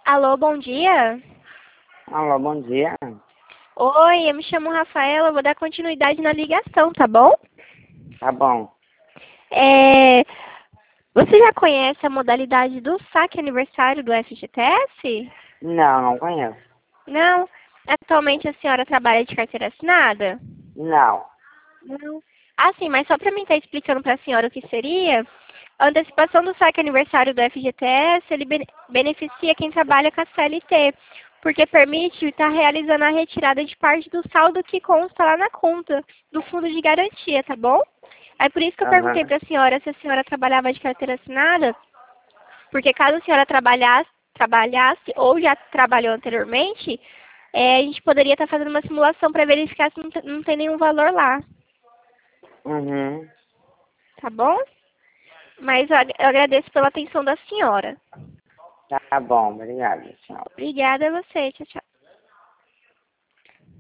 Alô, bom dia. Alô, bom dia. Oi, eu me chamo Rafaela, eu vou dar continuidade na ligação, tá bom? Tá bom. É, Você já conhece a modalidade do saque aniversário do FGTS? Não conheço. Não? Atualmente a senhora trabalha de carteira assinada? Não. Não. Ah, sim, mas só para mim estar explicando para a senhora o que seria, a antecipação do saque aniversário do FGTS, ele beneficia quem trabalha com a CLT, porque permite estar realizando a retirada de parte do saldo que consta lá na conta do fundo de garantia, tá bom? É por isso que eu perguntei Aham. para a senhora se a senhora trabalhava de carteira assinada, porque caso a senhora trabalhasse ou já trabalhou anteriormente, a gente poderia estar fazendo uma simulação para verificar se não tem nenhum valor lá, Uhum. tá bom? Mas eu agradeço pela atenção da senhora. Tá bom, obrigado, tchau. Obrigada a você. Tchau, tchau.